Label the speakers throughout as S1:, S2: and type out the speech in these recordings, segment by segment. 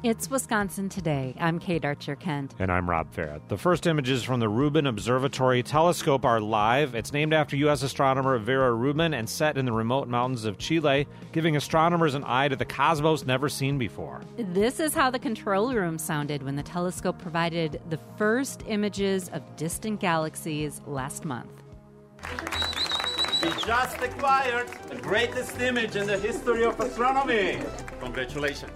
S1: It's Wisconsin Today. I'm Kate Archer-Kent.
S2: And I'm Rob Farrett. The first images from the Rubin Observatory telescope are live. It's named after U.S. astronomer Vera Rubin and set in the remote mountains of Chile, giving astronomers an eye to the cosmos never seen before.
S1: This is how the control room sounded when the telescope provided the first images of distant galaxies last month.
S3: We just acquired the greatest image in the history of astronomy. Congratulations.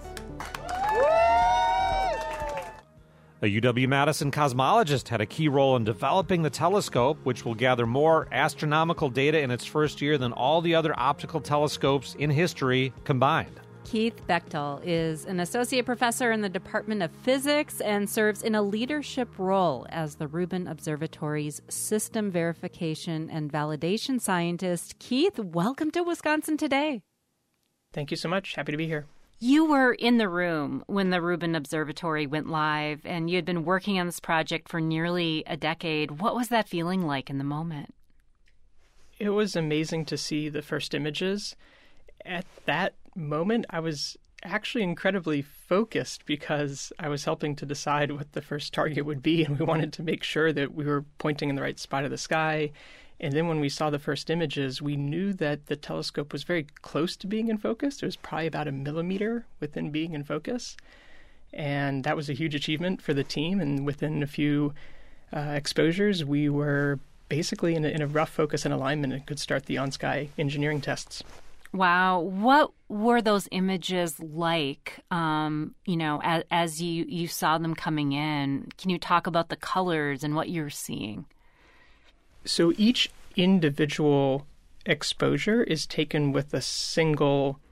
S2: A UW-Madison cosmologist had a key role in developing the telescope, which will gather more astronomical data in its first year than all the other optical telescopes in history combined.
S1: Keith Bechtel is an associate professor in the Department of Physics and serves in a leadership role as the Rubin Observatory's system verification and validation scientist. Keith, welcome to Wisconsin Today.
S4: Thank you so much. Happy to be here.
S1: You were in the room when the Rubin Observatory went live, and you had been working on this project for nearly a decade. What was that feeling like in the moment?
S4: It was amazing to see the first images. At that moment, I was actually incredibly focused because I was helping to decide what the first target would be, and we wanted to make sure that we were pointing in the right spot of the sky. And then when we saw the first images, we knew that the telescope was very close to being in focus. It was probably about a millimeter within being in focus. And that was a huge achievement for the team. And within a few exposures, we were basically in a rough focus and alignment and could start the on-sky engineering tests.
S1: Wow. What were those images like, as you saw them coming in? Can you talk about the colors and what you're seeing?
S4: So each individual exposure is taken with a single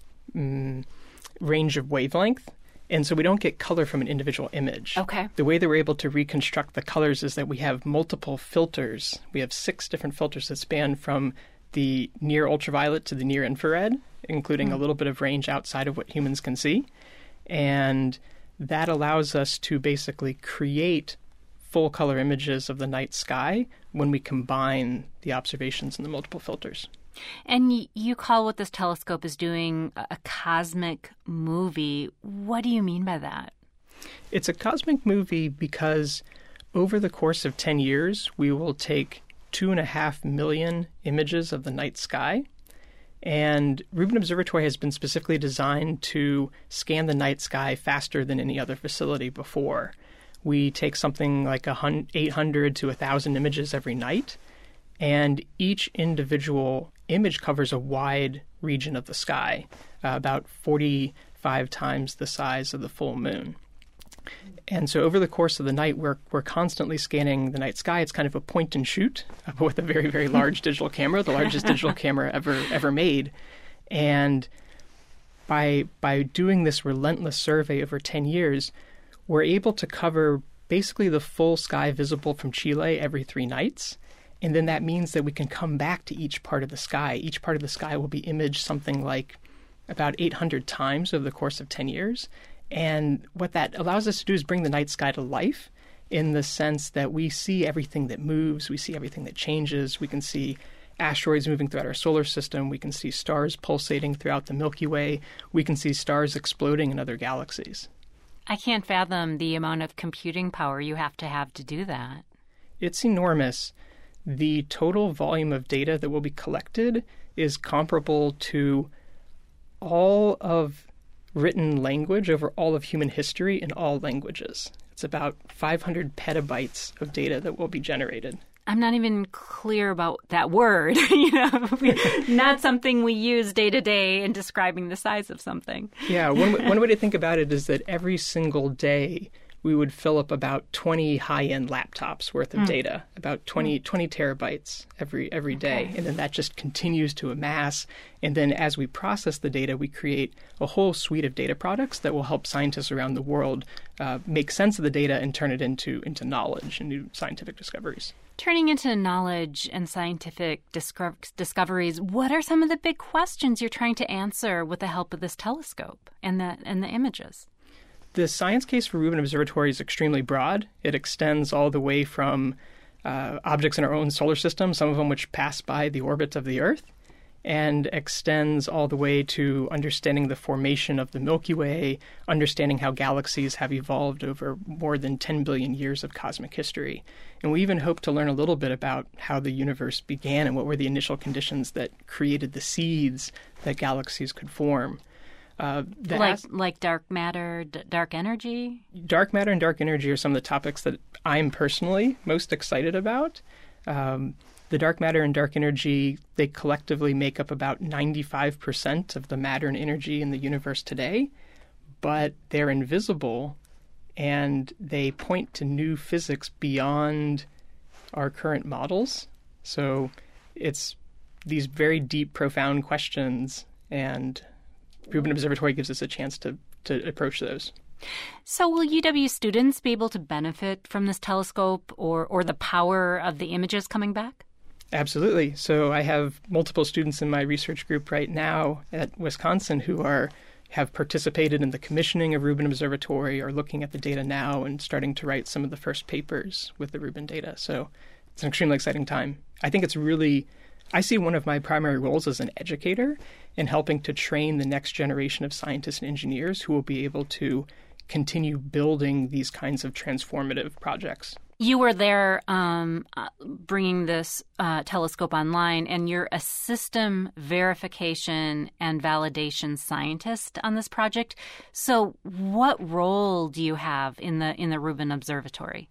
S4: range of wavelength. And so we don't get color from an individual image.
S1: Okay.
S4: The way that we're able to reconstruct the colors is that we have multiple filters. We have 6 different filters that span from the near ultraviolet to the near infrared, including a little bit of range outside of what humans can see. And that allows us to basically create full color images of the night sky when we combine the observations in the multiple filters.
S1: And you call what this telescope is doing a cosmic movie. What do you mean by that?
S4: It's a cosmic movie because over the course of 10 years, we will take 2.5 million images of the night sky. And Rubin Observatory has been specifically designed to scan the night sky faster than any other facility before. We take something like 800 to 1,000 images every night, and each individual image covers a wide region of the sky, about 45 times the size of the full moon. And so over the course of the night, we're constantly scanning the night sky. It's kind of a point and shoot with a very, very large digital camera, the largest digital camera ever made. And by doing this relentless survey over 10 years, we're able to cover basically the full sky visible from Chile every 3 nights. And then that means that we can come back to each part of the sky. Each part of the sky will be imaged something like about 800 times over the course of 10 years. And what that allows us to do is bring the night sky to life in the sense that we see everything that moves, we see everything that changes, we can see asteroids moving throughout our solar system, we can see stars pulsating throughout the Milky Way, we can see stars exploding in other galaxies.
S1: I can't fathom the amount of computing power you have to do that.
S4: It's enormous. The total volume of data that will be collected is comparable to all of written language over all of human history in all languages. It's about 500 petabytes of data that will be generated.
S1: I'm not even clear about that word, not something we use day to day in describing the size of something.
S4: Yeah, one way to think about it is that every single day we would fill up about 20 high-end laptops worth of data, about 20 terabytes every day. And then that just continues to amass. And then as we process the data, we create a whole suite of data products that will help scientists around the world make sense of the data and turn it into knowledge and new scientific discoveries.
S1: Turning into knowledge and scientific discoveries, what are some of the big questions you're trying to answer with the help of this telescope and the images?
S4: The science case for Rubin Observatory is extremely broad. It extends all the way from objects in our own solar system, some of them which pass by the orbit of the Earth. and extends all the way to understanding the formation of the Milky Way, understanding how galaxies have evolved over more than 10 billion years of cosmic history. And we even hope to learn a little bit about how the universe began and what were the initial conditions that created the seeds that galaxies could form.
S1: Like dark matter, dark energy?
S4: Dark matter and dark energy are some of the topics that I'm personally most excited about. The dark matter and dark energy, they collectively make up about 95% of the matter and energy in the universe today, but they're invisible and they point to new physics beyond our current models. So it's these very deep, profound questions, and Rubin Observatory gives us a chance to approach those.
S1: So will UW students be able to benefit from this telescope or the power of the images coming back?
S4: Absolutely. So I have multiple students in my research group right now at Wisconsin who have participated in the commissioning of Rubin Observatory, or looking at the data now and starting to write some of the first papers with the Rubin data. So it's an extremely exciting time. I think I see one of my primary roles as an educator in helping to train the next generation of scientists and engineers who will be able to continue building these kinds of transformative projects.
S1: You were there bringing this telescope online, and you're a system verification and validation scientist on this project. So what role do you have in the Rubin Observatory?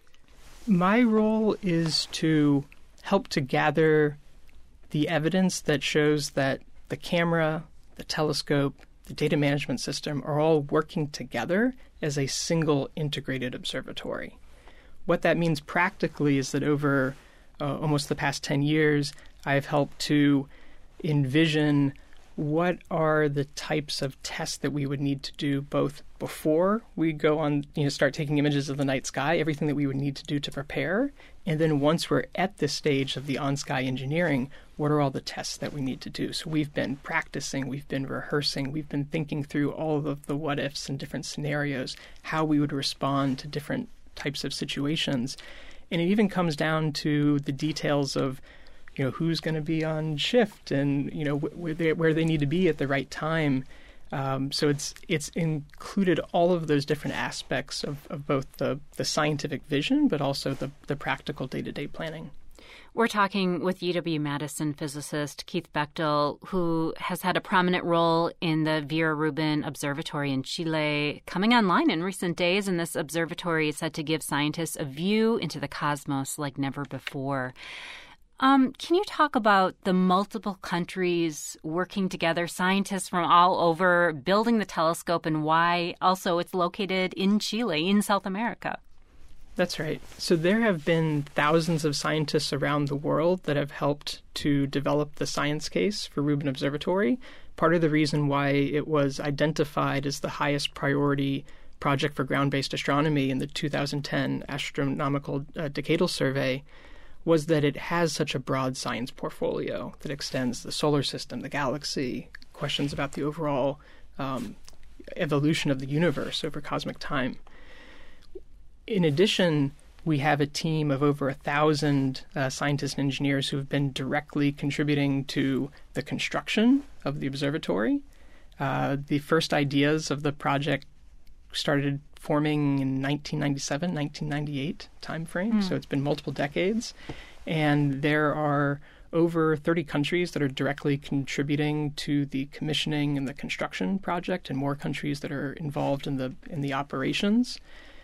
S4: My role is to help to gather the evidence that shows that the camera, the telescope, the data management system are all working together as a single integrated observatory. What that means practically is that over almost the past 10 years, I've helped to envision what are the types of tests that we would need to do both before we go on, start taking images of the night sky, everything that we would need to do to prepare, and then once we're at this stage of the on-sky engineering, what are all the tests that we need to do? So we've been practicing, we've been rehearsing, we've been thinking through all of the what-ifs and different scenarios, how we would respond to different types of situations. And it even comes down to the details of, who's going to be on shift and, where they need to be at the right time. So it's included all of those different aspects of both the scientific vision, but also the practical day-to-day planning.
S1: We're talking with UW-Madison physicist Keith Bechtel, who has had a prominent role in the Vera Rubin Observatory in Chile, coming online in recent days. And this observatory is said to give scientists a view into the cosmos like never before. Can you talk about the multiple countries working together, scientists from all over, building the telescope, and why also it's located in Chile, in South America?
S4: That's right. So there have been thousands of scientists around the world that have helped to develop the science case for Rubin Observatory. Part of the reason why it was identified as the highest priority project for ground-based astronomy in the 2010 Astronomical Decadal Survey was that it has such a broad science portfolio that extends the solar system, the galaxy, questions about the overall evolution of the universe over cosmic time. In addition, we have a team of over 1,000 scientists and engineers who have been directly contributing to the construction of the observatory. The first ideas of the project started forming in 1997, 1998 timeframe, so it's been multiple decades. And there are over 30 countries that are directly contributing to the commissioning and the construction project, and more countries that are involved in the operations.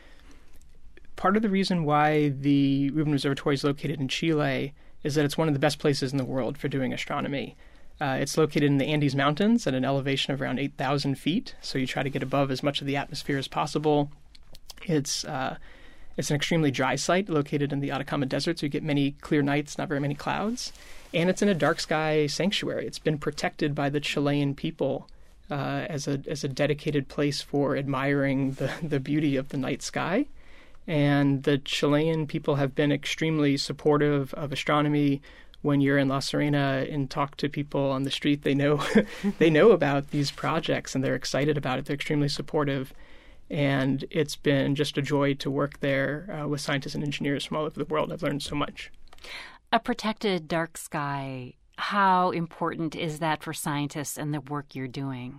S4: Part of the reason why the Rubin Observatory is located in Chile is that it's one of the best places in the world for doing astronomy. It's located in the Andes Mountains at an elevation of around 8,000 feet, so you try to get above as much of the atmosphere as possible. It's an extremely dry site located in the Atacama Desert, so you get many clear nights, not very many clouds. And it's in a dark sky sanctuary. It's been protected by the Chilean people as a dedicated place for admiring the beauty of the night sky. And the Chilean people have been extremely supportive of astronomy. When you're in La Serena and talk to people on the street, they know about these projects and they're excited about it. They're extremely supportive. And it's been just a joy to work there with scientists and engineers from all over the world. I've learned so much.
S1: A protected dark sky How important is that for scientists and the work you're doing?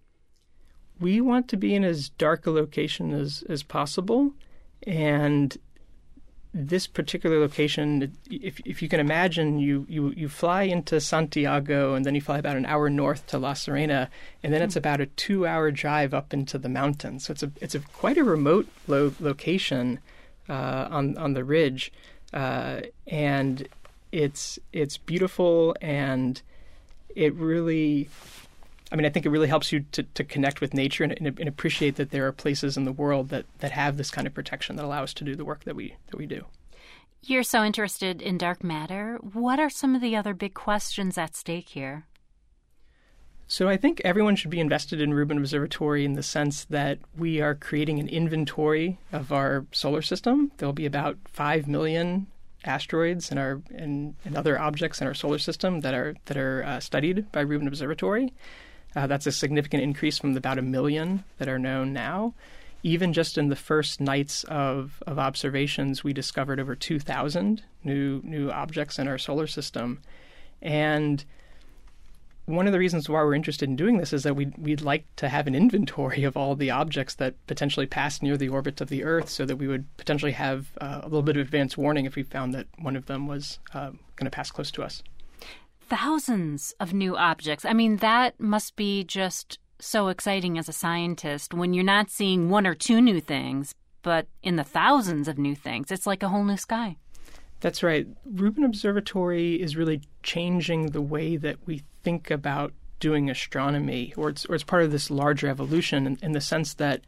S4: We want to be in as dark a location as possible. And this particular location, if you can imagine, you fly into Santiago and then you fly about an hour north to La Serena, and then it's about a 2-hour drive up into the mountains. So it's quite a remote location on the ridge, and it's beautiful, and it really, I think it really helps you to connect with nature and appreciate that there are places in the world that have this kind of protection that allow us to do the work that we do.
S1: You're so interested in dark matter. What are some of the other big questions at stake here?
S4: So I think everyone should be invested in Rubin Observatory in the sense that we are creating an inventory of our solar system. There'll be about 5 million asteroids and other objects in our solar system that are studied by Rubin Observatory. That's a significant increase from about 1 million that are known now. Even just in the first nights of observations, we discovered over 2,000 new objects in our solar system. And one of the reasons why we're interested in doing this is that we'd like to have an inventory of all the objects that potentially pass near the orbit of the Earth, so that we would potentially have a little bit of advance warning if we found that one of them was going to pass close to us.
S1: Thousands of new objects. That must be just so exciting as a scientist when you're not seeing 1 or 2 new things, but in the thousands of new things. It's like a whole new sky.
S4: That's right. Rubin Observatory is really changing the way that we think about doing astronomy, or it's part of this larger evolution in the sense that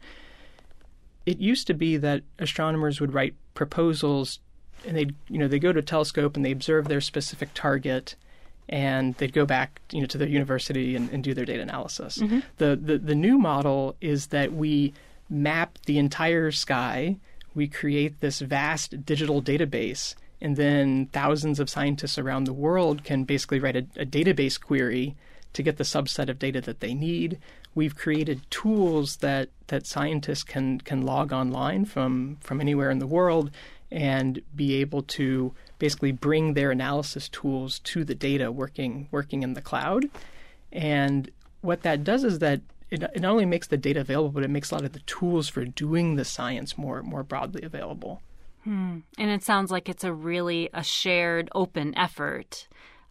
S4: it used to be that astronomers would write proposals and they go to a telescope and they observe their specific target, and they'd go back to their university and do their data analysis. Mm-hmm. The new model is that we map the entire sky, we create this vast digital database, and then thousands of scientists around the world can basically write a database query to get the subset of data that they need. We've created tools that scientists can log online from anywhere in the world and be able to basically bring their analysis tools to the data working in the cloud. And what that does is that it not only makes the data available, but it makes a lot of the tools for doing the science more broadly available.
S1: And it sounds like it's a shared open effort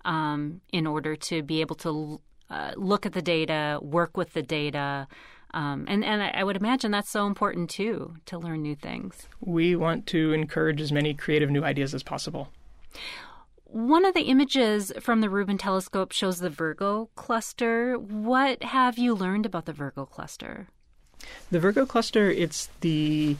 S1: in order to be able to look at the data, work with the data. And I would imagine that's so important, too, to learn new things.
S4: We want to encourage as many creative new ideas as possible.
S1: One of the images from the Rubin telescope shows the Virgo cluster. What have you learned about the Virgo cluster?
S4: The Virgo cluster, it's the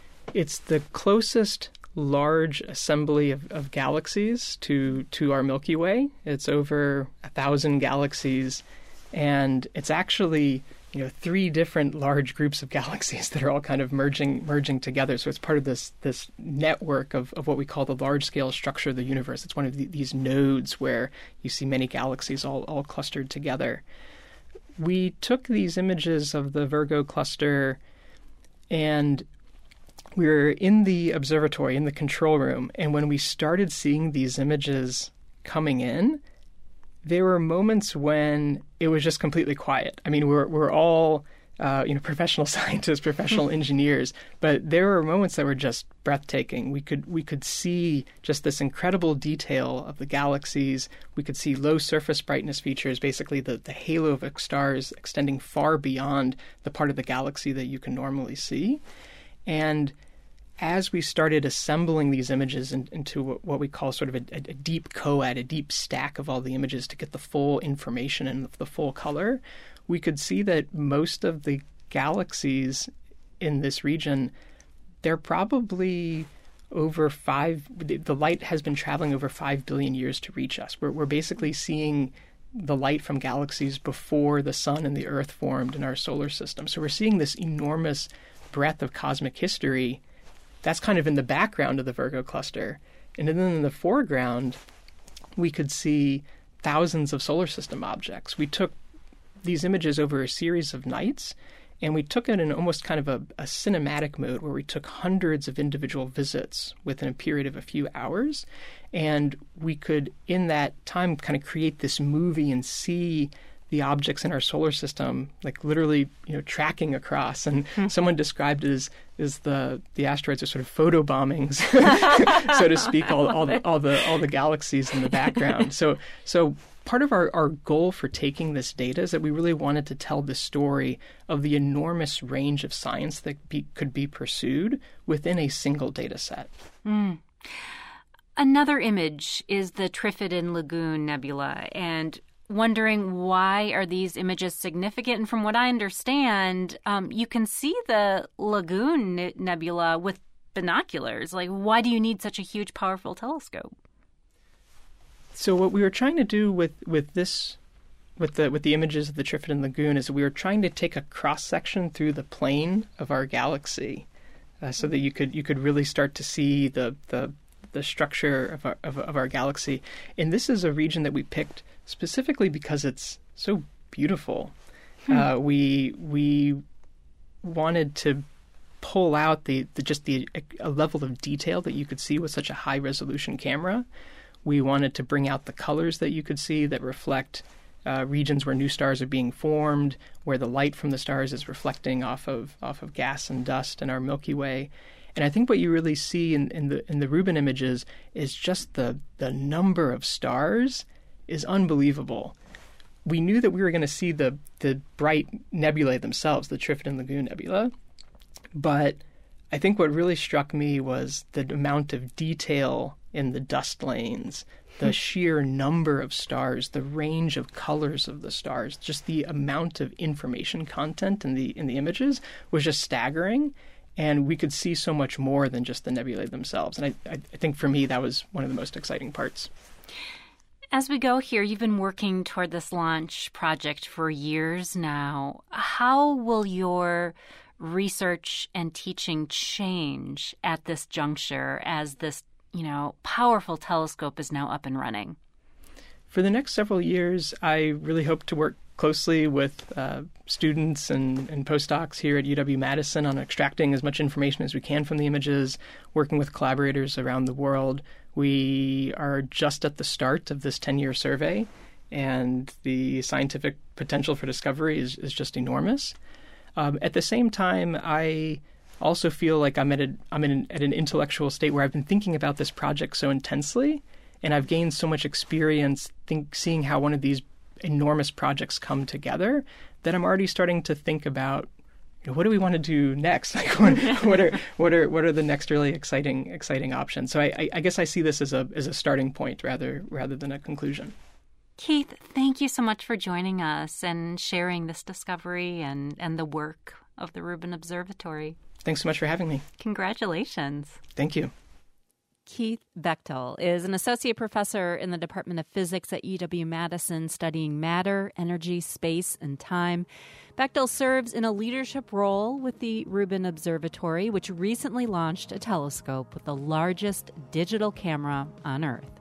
S4: closest large assembly of galaxies to our Milky Way. It's over 1,000 galaxies, and it's actually 3 different large groups of galaxies that are all kind of merging together. So it's part of this network of what we call the large-scale structure of the universe. It's one of these nodes where you see many galaxies all clustered together. We took these images of the Virgo cluster, and we were in the observatory, in the control room, and when we started seeing these images coming in, there were moments when it was just completely quiet. We're all professional scientists, professional engineers, but there were moments that were just breathtaking. We could see just this incredible detail of the galaxies. We could see low surface brightness features, basically the halo of stars extending far beyond the part of the galaxy that you can normally see. And as we started assembling these images into what we call sort of a deep coad, a deep stack of all the images to get the full information and the full color, we could see that most of the galaxies in this region, they're probably the light has been traveling over 5 billion years to reach us. We're basically seeing the light from galaxies before the sun and the Earth formed in our solar system. So we're seeing this enormous breadth of cosmic history. That's kind of in the background of the Virgo cluster. And then in the foreground, we could see thousands of solar system objects. We took these images over a series of nights, And we took it in almost kind of a cinematic mode where we took hundreds of individual visits within a period of a few hours. And we could, in that time, kind of create this movie and see the objects in our solar system, like literally, tracking across. And someone described it as the asteroids are sort of photo bombings, so to speak, all the galaxies in the background. So part of our goal for taking this data is that we really wanted to tell the story of the enormous range of science that could be pursued within a single data set.
S1: Another image is the Triffidan Lagoon Nebula, and wondering why are these images significant? And from what I understand, you can see the Lagoon Nebula with binoculars. Like, why do you need such a huge, powerful telescope?
S4: So what we were trying to do with the images of the Triffidan Lagoon is we were trying to take a cross section through the plane of our galaxy, so that you could really start to see the structure of our galaxy. And this is a region that we picked specifically because it's so beautiful. We wanted to pull out a level of detail that you could see with such a high resolution camera. We wanted to bring out the colors that you could see that reflect regions where new stars are being formed, where the light from the stars is reflecting off of gas and dust in our Milky Way. And I think what you really see in the Rubin images is just the number of stars is unbelievable. We knew that we were going to see the bright nebulae themselves, the Triffidan Lagoon Nebula, but I think what really struck me was the amount of detail in the dust lanes, the sheer number of stars, the range of colors of the stars, just the amount of information content in the images was just staggering. And we could see so much more than just the nebulae themselves. And I think for me, that was one of the most exciting parts.
S1: As we go here, you've been working toward this launch project for years now. How will your research and teaching change at this juncture as this, powerful telescope is now up and running?
S4: For the next several years, I really hope to work closely with students and postdocs here at UW-Madison on extracting as much information as we can from the images, working with collaborators around the world. We are just at the start of this 10-year survey, and the scientific potential for discovery is just enormous. At the same time, I also feel like I'm at an intellectual state where I've been thinking about this project so intensely, and I've gained so much experience seeing how one of these enormous projects come together that I'm already starting to think about, what do we want to do next? Like, what are the next really exciting options? So I guess I see this as a starting point rather than a conclusion.
S1: Keith, thank you so much for joining us and sharing this discovery and the work of the Rubin Observatory.
S4: Thanks so much for having me.
S1: Congratulations.
S4: Thank you.
S1: Keith Bechtel is an associate professor in the Department of Physics at UW-Madison studying matter, energy, space, and time. Bechtel serves in a leadership role with the Rubin Observatory, which recently launched a telescope with the largest digital camera on Earth.